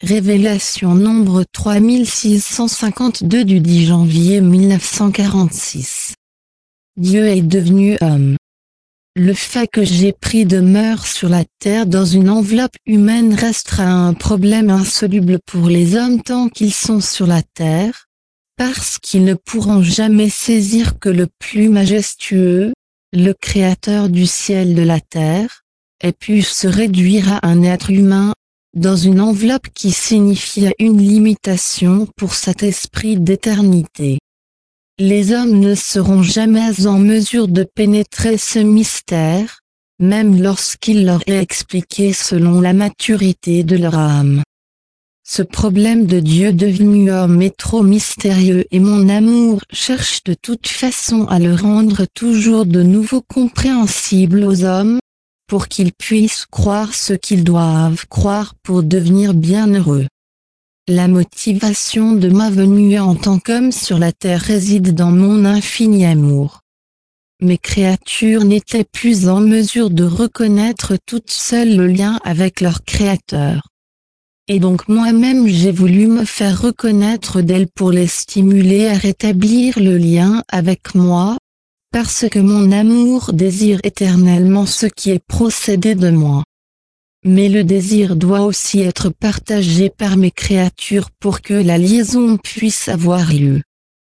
Révélation nombre 3652 du 10 janvier 1946. Dieu est devenu homme. Le fait que j'ai pris demeure sur la terre dans une enveloppe humaine restera un problème insoluble pour les hommes tant qu'ils sont sur la terre, parce qu'ils ne pourront jamais saisir que le plus majestueux, le Créateur du ciel et de la terre, ait pu se réduire à un être humain, dans une enveloppe qui signifiait une limitation pour cet esprit d'éternité. Les hommes ne seront jamais en mesure de pénétrer ce mystère, même lorsqu'il leur est expliqué selon la maturité de leur âme. Ce problème de Dieu devenu homme est trop mystérieux et mon amour cherche de toute façon à le rendre toujours de nouveau compréhensible aux hommes, pour qu'ils puissent croire ce qu'ils doivent croire pour devenir bienheureux. La motivation de ma venue en tant qu'homme sur la terre réside dans mon infini amour. Mes créatures n'étaient plus en mesure de reconnaître toutes seules le lien avec leur Créateur. Et donc moi-même j'ai voulu me faire reconnaître d'elles pour les stimuler à rétablir le lien avec moi, parce que mon amour désire éternellement ce qui est procédé de moi. Mais le désir doit aussi être partagé par mes créatures pour que la liaison puisse avoir lieu.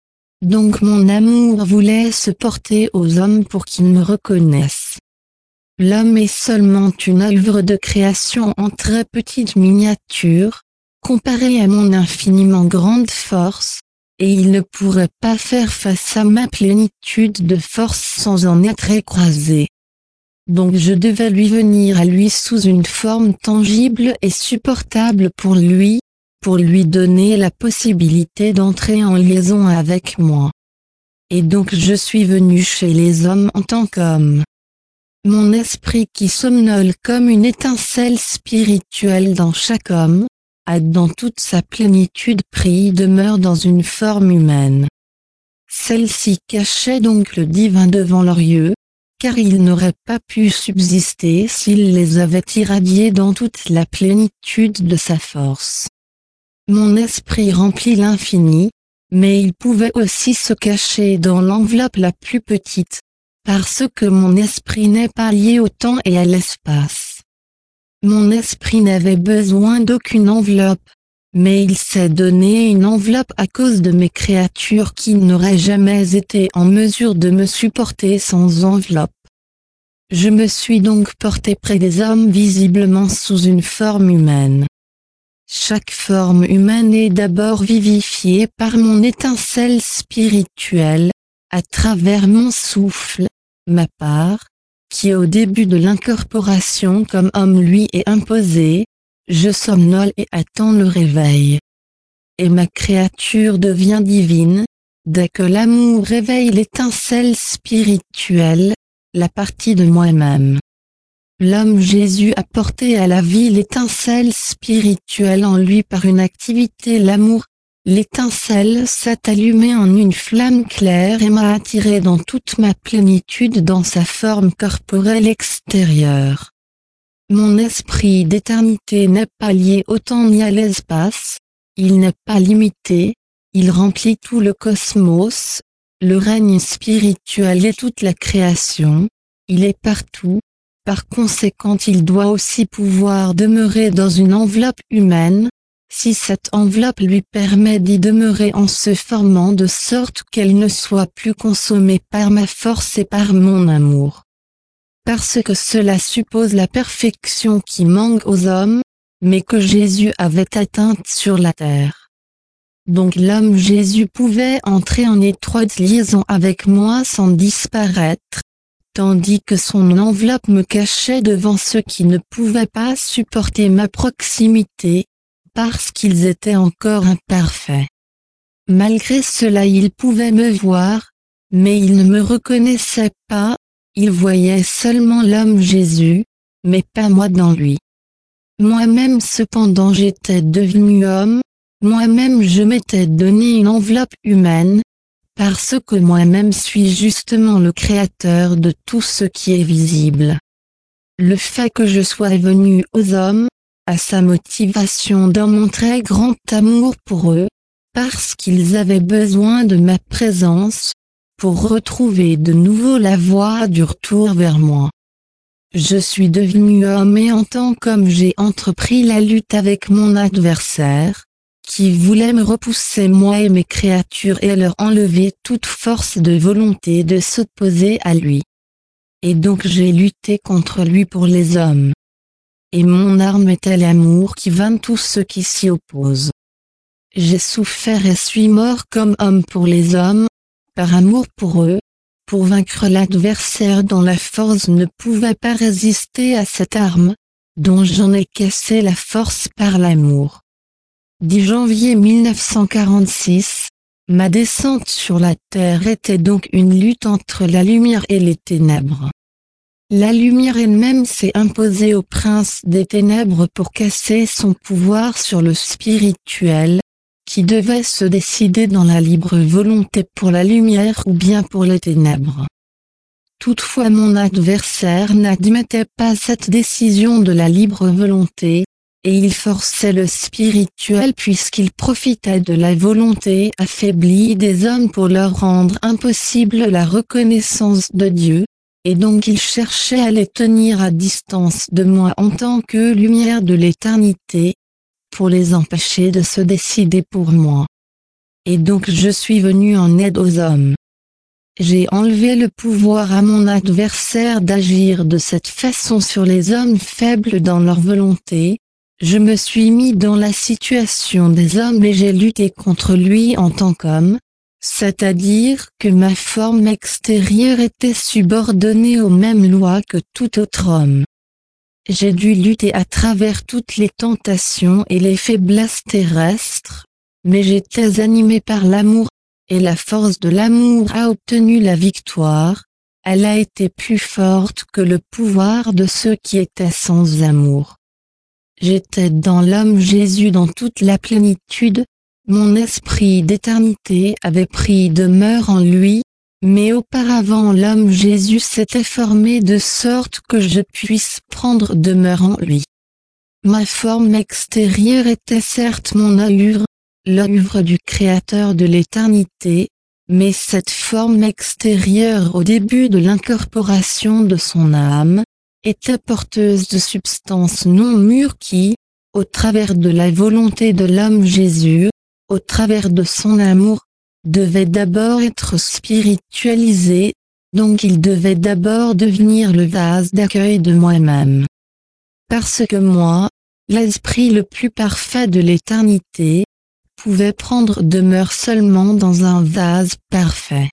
Donc mon amour voulait se porter aux hommes pour qu'ils me reconnaissent. L'homme est seulement une œuvre de création en très petite miniature, comparée à mon infiniment grande force, et il ne pourrait pas faire face à ma plénitude de force sans en être écrasé. Donc je devais lui venir à lui sous une forme tangible et supportable pour lui donner la possibilité d'entrer en liaison avec moi. Et donc je suis venu chez les hommes en tant qu'homme. Mon esprit qui somnole comme une étincelle spirituelle dans chaque homme, a dans toute sa plénitude pris demeure dans une forme humaine. Celle-ci cachait donc le divin devant leurs yeux, car il n'aurait pas pu subsister s'il les avait irradiés dans toute la plénitude de sa force. Mon esprit remplit l'infini, mais il pouvait aussi se cacher dans l'enveloppe la plus petite, parce que mon esprit n'est pas lié au temps et à l'espace. Mon esprit n'avait besoin d'aucune enveloppe, mais il s'est donné une enveloppe à cause de mes créatures qui n'auraient jamais été en mesure de me supporter sans enveloppe. Je me suis donc porté près des hommes visiblement sous une forme humaine. Chaque forme humaine est d'abord vivifiée par mon étincelle spirituelle, à travers mon souffle, ma part, qui au début de l'incorporation comme homme lui est imposée, je somnole et attends le réveil. Et ma créature devient divine, dès que l'amour réveille l'étincelle spirituelle, la partie de moi-même. L'homme Jésus a porté à la vie l'étincelle spirituelle en lui par une activité l'amour. L'étincelle s'est allumée en une flamme claire et m'a attiré dans toute ma plénitude dans sa forme corporelle extérieure. Mon esprit d'éternité n'est pas lié au temps ni à l'espace, il n'est pas limité, il remplit tout le cosmos, le règne spirituel et toute la création, il est partout, par conséquent il doit aussi pouvoir demeurer dans une enveloppe humaine, si cette enveloppe lui permet d'y demeurer en se formant de sorte qu'elle ne soit plus consommée par ma force et par mon amour. Parce que cela suppose la perfection qui manque aux hommes, mais que Jésus avait atteinte sur la terre. Donc l'homme Jésus pouvait entrer en étroite liaison avec moi sans disparaître, tandis que son enveloppe me cachait devant ceux qui ne pouvaient pas supporter ma proximité, parce qu'ils étaient encore imparfaits. Malgré cela ils pouvaient me voir, mais ils ne me reconnaissaient pas, ils voyaient seulement l'homme Jésus, mais pas moi dans lui. Moi-même cependant j'étais devenu homme, moi-même je m'étais donné une enveloppe humaine, parce que moi-même suis justement le créateur de tout ce qui est visible. Le fait que je sois venu aux hommes, à sa motivation dans mon très grand amour pour eux, parce qu'ils avaient besoin de ma présence, pour retrouver de nouveau la voie du retour vers moi. Je suis devenu homme et en tant qu'homme j'ai entrepris la lutte avec mon adversaire, qui voulait me repousser moi et mes créatures et leur enlever toute force de volonté de s'opposer à lui. Et donc j'ai lutté contre lui pour les hommes. Et mon arme était l'amour qui vainc tous ceux qui s'y opposent. J'ai souffert et suis mort comme homme pour les hommes, par amour pour eux, pour vaincre l'adversaire dont la force ne pouvait pas résister à cette arme, dont j'en ai cassé la force par l'amour. 10 janvier 1946, ma descente sur la terre était donc une lutte entre la lumière et les ténèbres. La lumière elle-même s'est imposée au prince des ténèbres pour casser son pouvoir sur le spirituel, qui devait se décider dans la libre volonté pour la lumière ou bien pour les ténèbres. Toutefois mon adversaire n'admettait pas cette décision de la libre volonté, et il forçait le spirituel puisqu'il profitait de la volonté affaiblie des hommes pour leur rendre impossible la reconnaissance de Dieu, et donc il cherchait à les tenir à distance de moi en tant que lumière de l'éternité, pour les empêcher de se décider pour moi. Et donc je suis venu en aide aux hommes. J'ai enlevé le pouvoir à mon adversaire d'agir de cette façon sur les hommes faibles dans leur volonté. Je me suis mis dans la situation des hommes et j'ai lutté contre lui en tant qu'homme, c'est-à-dire que ma forme extérieure était subordonnée aux mêmes lois que tout autre homme. J'ai dû lutter à travers toutes les tentations et les faiblesses terrestres, mais j'étais animé par l'amour, et la force de l'amour a obtenu la victoire, elle a été plus forte que le pouvoir de ceux qui étaient sans amour. J'étais dans l'homme Jésus dans toute la plénitude, mon esprit d'éternité avait pris demeure en lui, mais auparavant l'homme Jésus s'était formé de sorte que je puisse prendre demeure en lui. Ma forme extérieure était certes mon œuvre, l'œuvre du Créateur de l'éternité, mais cette forme extérieure au début de l'incorporation de son âme, était porteuse de substances non mûres qui, au travers de la volonté de l'homme Jésus, au travers de son amour, devait d'abord être spiritualisé, donc il devait d'abord devenir le vase d'accueil de moi-même. Parce que moi, l'esprit le plus parfait de l'éternité, pouvait prendre demeure seulement dans un vase parfait.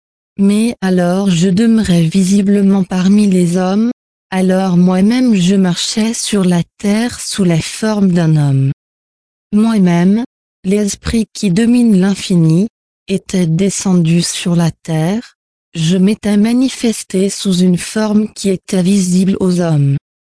Mais alors je demeurais visiblement parmi les hommes, alors moi-même je marchais sur la terre sous la forme d'un homme. Moi-même, l'esprit qui domine l'infini, était descendu sur la terre, je m'étais manifesté sous une forme qui était visible aux hommes.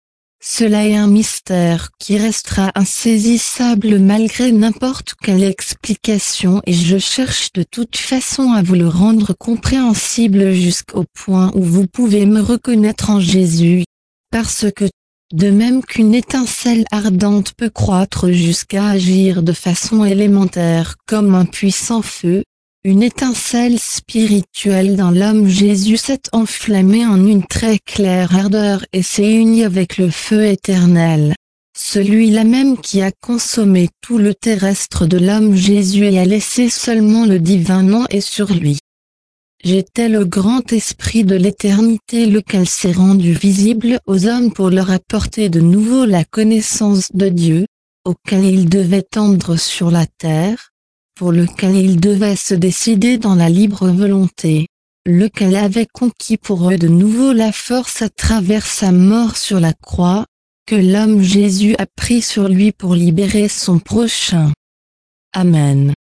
Cela est un mystère qui restera insaisissable malgré n'importe quelle explication et je cherche de toute façon à vous le rendre compréhensible jusqu'au point où vous pouvez me reconnaître en Jésus, parce que, de même qu'une étincelle ardente peut croître jusqu'à agir de façon élémentaire comme un puissant feu, une étincelle spirituelle dans l'homme Jésus s'est enflammée en une très claire ardeur et s'est unie avec le feu éternel. Celui-là même qui a consommé tout le terrestre de l'homme Jésus et a laissé seulement le divin nom est sur lui. J'étais le grand esprit de l'éternité lequel s'est rendu visible aux hommes pour leur apporter de nouveau la connaissance de Dieu, auquel ils devaient tendre sur la terre, pour lequel ils devaient se décider dans la libre volonté, lequel avait conquis pour eux de nouveau la force à travers sa mort sur la croix, que l'homme Jésus a pris sur lui pour libérer son prochain. Amen.